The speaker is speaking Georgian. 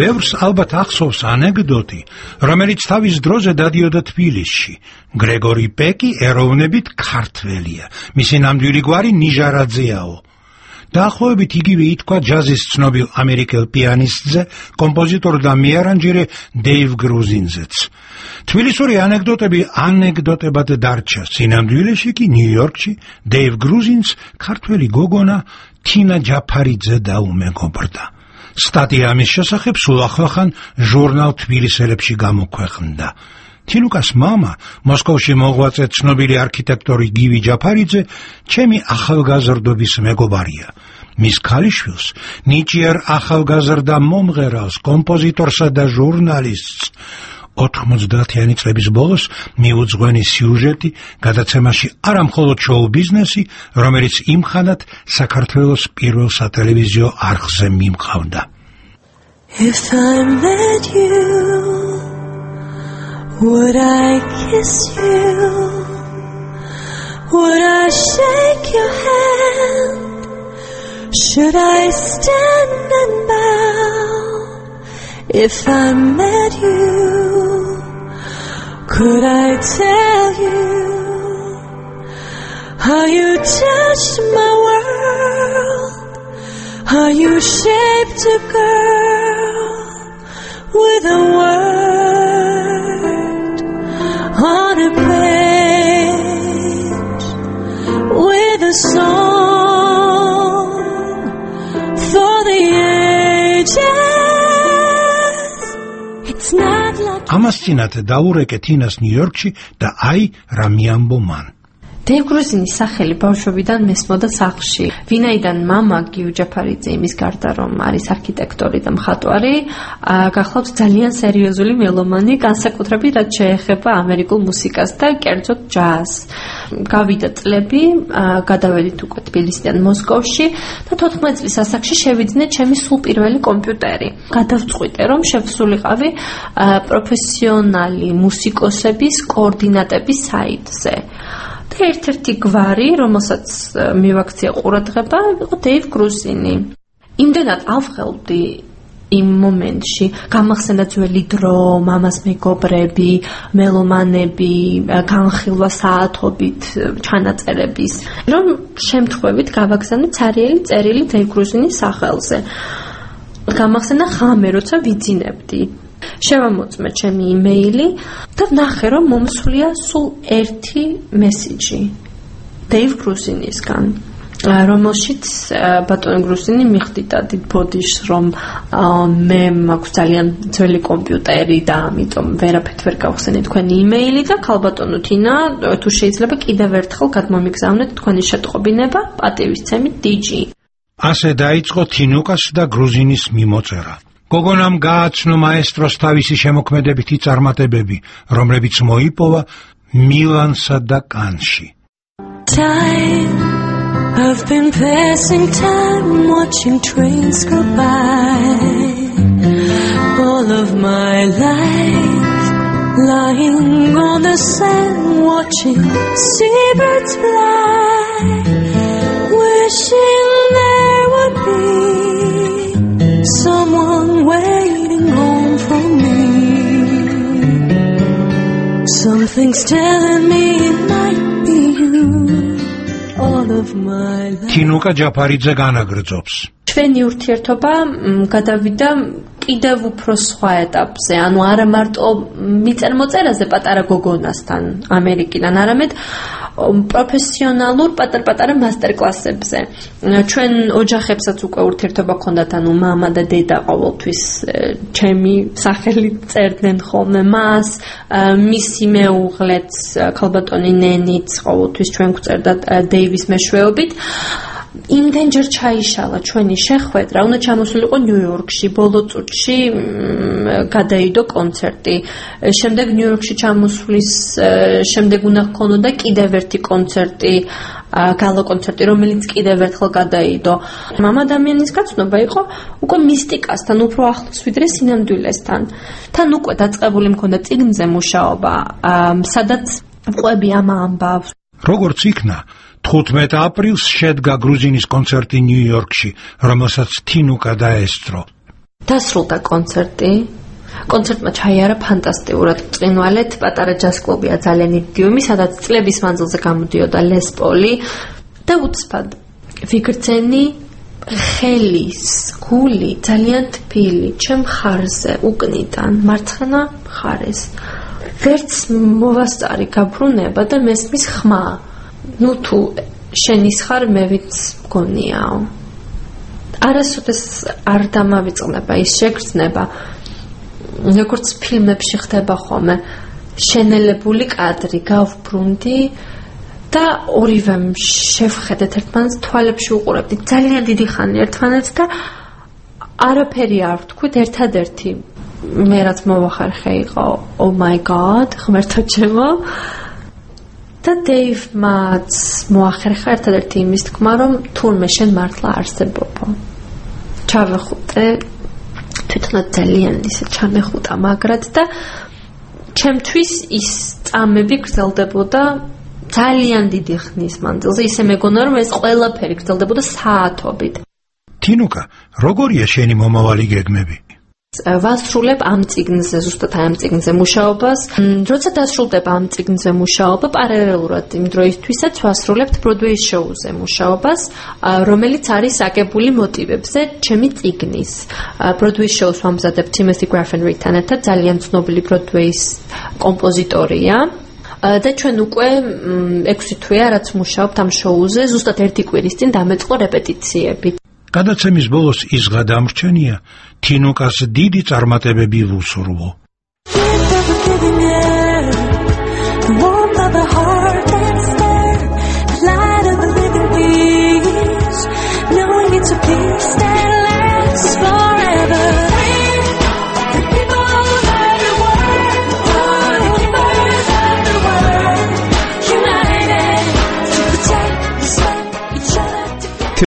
ბევრს ალბათ ახსოვს ანეკდოტი, რომელიც თავის დროზე დადიოდა თბილისში. გრეგორი პეკი ეროვნებით ქართველია, მისი ნამდვილი გვარი ნიჟარაძეაო. დაახლოებით იგივე ითქვა ჯაზის ცნობილ ამერიკელ პიანისტზე, კომპოზიტორ და მეარანჟირე დეივ გრუზინზეც. თბილისური ანეკდოტები ანეკდოტებად დარჩა, სინამდვილეში კი ნიუ-იორკში დეივ გრუზინს ქართველი გოგონა თინა ჯაფარიძე დაუმეგობრდა. სტატია ამის შესახებ სულ ახლახან ჟურნალ თბილისელებში გამოქვეყნდა. თინუკას მამა, მოსკოვში მოღვაწე ცნობილი არქიტექტორი გივი ჯაფარიძე, ჩემი ახალგაზრდობის მეგობარია. მის ქალიშვილს, ნიჭიერ ახალგაზრდა მომღერალს, კომპოზიტორსა და ჟურნალისტს 90-იანი წლების ბოლოს მიუძღვენი სიუჟეტი გადაცემაში არა მხოლოდ შოუ-ბიზნესი, რომელიც იმხანად საქართველოს პირველ სატელევიზიო არხზე მიმყავდა. If I met you, would I kiss you? Would I shake your hand? Should I stand and bow? If I met you, could I tell you how you touched my world, how you shaped a girl with a word on a page, with a song for the ages. It's not like ამას წინათ დაურეკე თინას ნიუ-იორკში და აი რა მიამბო მან. დეივ გრუზინის სახელი ბავშვობიდან მესმოდა სახლში. ვინაიდან მამა გივ ჯაფარიძე იმის გარდა რომ არის არქიტექტორი და მხატვარი, გახლავთ ძალიან სერიოზული მელომანი, განსაკუთრებით რაც შეეხება ამერიკულ მუსიკას და კერძოდ ჯაზს. გავიდა წლები, გადავედით უკვე თბილისიდან მოსკოვში და 14 წლის ასაკში შევიძინე ჩემი სულ პირველი კომპიუტერი. გადავწყვიტე რომ შევსულიყავი პროფესიონალი მუსიკოსების კოორდინატების საიტზე. და ერთ-ერთი გვარი, რომელსაც მივაქცია ყურადღება, იყო დეივ გრუზინი. იმდენად ავხელვდი იმ მომენტში, გამახსენდა ძველი დრო, მამას მეგობრები, მელომანები, განხილვა საათობით ჩანაწერების, რომ შემთხვევით გავაგზავნე ცარიელი წერილი დეივ გრუზინის სახელზე. გამახსენდა ხამე, როცა ვიძინებდი. შევამოწმე ჩემი იმეილი და ვნახე რომ მომსვლია სულ ერთი მესიჯი დეივ გრუზინისგან, რომელშიც ბატონი გრუზინი მიხვდიდა დიდ ბოდიშს რომ მე მაქვს ძალიან ძველი კომპიუტერი და ამიტომ ვერაფერთ ვერ გავხსენე თქვენი იმეილი და ქალბატონო თინა, თუ შეიძლება კიდევ ერთხელ გადმომიგზავნეთ თქვენი შეტყობინება, პატივისცემით დიჯი. ასე დაიწყო თინუკას და გრუზინის მიმოწერა. გოგონამ გააცნო მაესტროს თავისი შემოქმედებითი წარმატებები, რომლებიც მოიპოვა მილანსა და კანში. Time, I've been passing time watching trains go by. All of my life lying on the sand watching seabirds fly, wishing there would be someone waiting home for me. Something's telling me it might be you. All of my life. თინუკა ჯაფარიძე განაგრძობს. ჩვენი ურთიერთობა გადავიდა კიდევ უფრო სხვა ეტაპზე, ანუ არა მარტო მიწერ-მოწერაზე პატარა გოგონასთან ამერიკიდან, არამედ პროფესიონალურ პატარ-პატარა მასტერკლასებზე. ჩვენ ოჯახებსაც უკვე ურთიერთობა ჰქონდათ, ანუ მამა და დედა ყოველთვის ჩემი სახელით წერდნენ ხოლმე მას, მისი მეუღლეც ქალბატონი ნენიც ყოველთვის ჩვენ გვწერდათ დეივის მეშვეობით. იმდენჯერ ჩაიშალა ჩვენი შეხვედრა, უნდა ჩამოსულიყო ნიუ-იორკში, ბოლო წუთში გადაიდო კონცერტი. შემდეგ ნიუ-იორკში ჩამოსვლის შემდეგ უნდა ჰქონოდა კიდევ ერთი კონცერტი, გალა კონცერტი, რომელიც კიდევ ერთხელ გადაიდო. მამ ადამიანის გაცნობა იყო უკვე მისტიკასთან უფრო ახლოს ვიდრე სინამდვილესთან. თან უკვე დაწყებული მქონდა წიგნზე მუშაობა, სადაც ყვები ამ ამბავს. როგორც იქნა, 15 აპრილს შედგა გრუზინის კონცერტი ნიუ-იორკში, რომელსაც თინუკა დაესწრო. დასრულდა კონცერტი. კონცერტმა ჩაიარა ფანტასტიკურად. ბრწყინვალედ პატარა ჯაზ კლუბია ძალიან იდიომი, სადაც წლების მანძილზე გამოდიოდა ლეს პოლი და უცბად ვიგრძენი ხელის გული ძალიან თბილი ჩემ ხარზე უკნიდან მარცხენა მხარეს. ვერც მოვასწარი გაბრუნება და მესმის ხმა. ნუ თუ შენის ხარ მე ვიც მგონიაო. არასოდეს არ დამავიწყდება ის შეგრძნება, როგორც ფილმებში ხდება ხოლმე, შენელებული კადრი, გავბრუნდი და ორივე შევხედეთ ერთმანეთს, თვალებში უყურებდით ძალიან დიდი ხანი ერთმანეთს და არაფერი არ ვთქვით, ერთადერთი მე რაც მოვახერხე იყო oh my god, ღმერთო ჩემო და დეივმაც მოახერხა ერთადერთი იმის თქმა, რომ თურმე შენ მართლა არსებობო. ჩავეხუტე თვითონაც ძალიან ისე ჩამეხუტა მაგრად და ჩემთვის ის წამები გრძელდებოდა ძალიან დიდი ხნის მანძილზე, ისე მეგონა რომ ეს ყველაფერი გრძელდებოდა საათობით. თინუკა, როგორია შენი მომავალი გეგმები? ვასრულებ ამ წიგნზე, ზუსტად ამ წიგნზე მუშაობას. როცა დასრულდება ამ წიგნზე მუშაობა, პარალელურად იმ დროისთვისაც ვასრულებთ ბროდვეის შოუზე მუშაობას, რომელიც არის აგებული მოტივებზე ჩემი წიგნის. ბროდვეის შოუს ვამზადებ Timothy Griffin-რთან ერთად, ძალიან ცნობილი ბროდვეის კომპოზიტორია. და ჩვენ უკვე 6 თვეა რაც მუშაობთ ამ შოუზე, ზუსტად 1 კვირის წინ დამეწყო რეპეტიციები. გადაცემის ბოლოს ის გადამრჩენია, თინუკას დიდი წარმატებები ვუსურვო.